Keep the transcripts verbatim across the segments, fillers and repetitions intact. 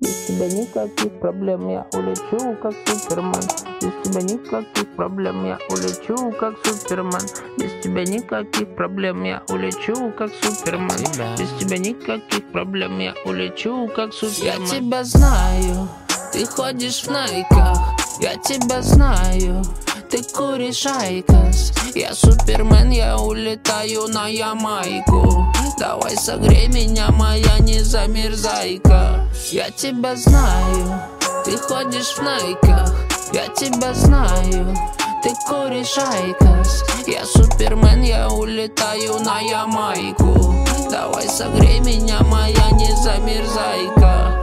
Без тебя никаких проблем, я улечу, как Супермен. Без тебя никаких проблем, я улечу, как Супермен. Без тебя никаких проблем, я улечу, как Супермен. Без тебя никаких проблем, я улечу, как Супермен. Я тебя знаю, ты ходишь в найках. Я тебя знаю, ты куришь айкос. Я Супермен, я улетаю на Ямайку. Давай согрей меня, моя незамерзайка. Я тебя знаю, ты ходишь в найках. Я тебя знаю, ты куришь айкос. Я Супермен, я улетаю на Ямайку. Давай согрей меня, моя незамерзайка.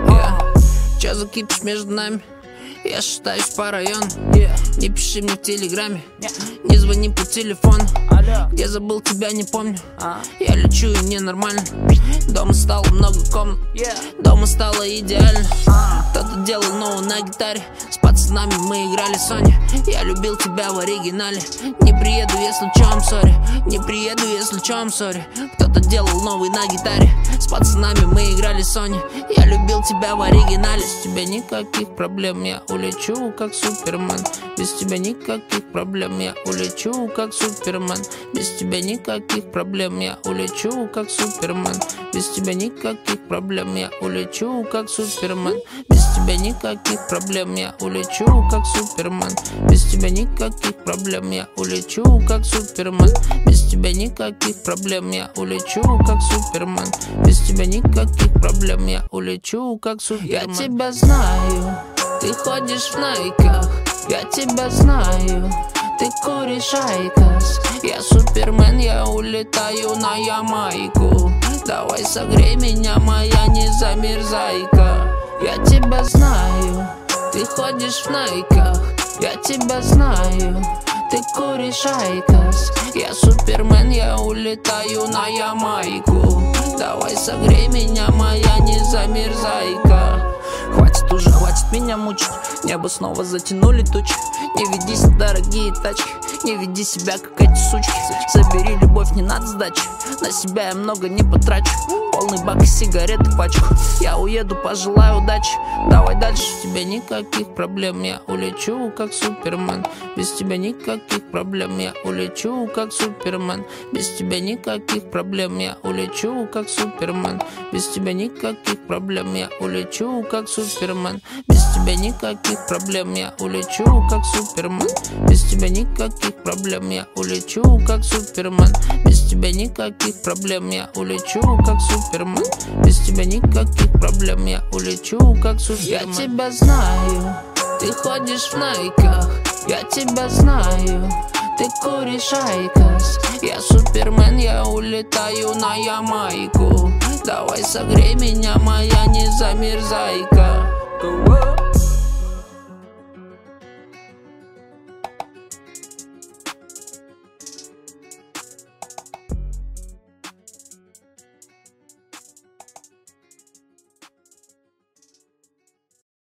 yeah. Чё закипишь между нами? Я шатаюсь по району, yeah. Не пиши мне в телеграме, yeah. Не звони по телефону, Алло. Где забыл тебя, не помню, а? Я лечу и мне нормально. Дома стало много комнат, yeah. Дома стало идеально, а? Кто-то делал новую на гитаре. С пацанами мы играли Sony. Я любил тебя в оригинале. Не приеду, если чё, I'm sorry. Не приеду, если чё, I'm sorry. Кто-то делал новый на гитаре. С пацанами мы играли Sony. Я любил тебя в оригинале. Без тебя никаких проблем, я улечу, как Супермен. Без тебя никаких проблем, я улечу, как Супермен. Без тебя никаких проблем, я улечу, как Супермен. Без тебя никаких проблем, я улечу, как Супермен. Без тебя никаких проблем, я улечу, как Супермен. Без тебя никаких проблем, я улечу, как Супермен. Без тебя никаких проблем, я улечу, как Супермен. Без тебя никаких проблем, я улечу, как Супермен. Я тебя знаю, ты ходишь в найках. Я тебя знаю, ты куришь айкос. Я Супермен, я улетаю на Ямайку. Давай согрей меня, моя незамерзайка. Я тебя знаю, ты ходишь в найках. Я тебя знаю, ты куришь айкос. Я Супермен, я улетаю на Ямайку. Давай согрей меня, моя незамерзайка. Хватит уже, хватит меня мучить. Небо снова затянули тучи. Не ведись на дорогие тачки. Не веди себя, как эти сучки. Забери любовь, не надо сдачи. На себя я много не потрачу. Полный бак и сигареты пачку. Я уеду, пожелаю удачи. Давай дальше. Без тебя никаких проблем, я улечу, как Супермен. Без тебя никаких проблем, я улечу, как Супермен. Без тебя никаких проблем, я улечу, как Супермен. Без тебя никаких проблем, я улечу, как Супермен. Без тебя никаких проблем, я улечу, как Супермен. Без тебя никаких проблем, я улечу, как Супермен. Без тебя никаких проблем, я улечу, как Супермен. Без тебя никаких проблем, я улечу, как Супермен. Я тебя знаю, ты ходишь в найках. Я тебя знаю, ты куришь айкос. Я Супермен, я улетаю на Ямайку. Давай согрей меня, моя незамерзайка.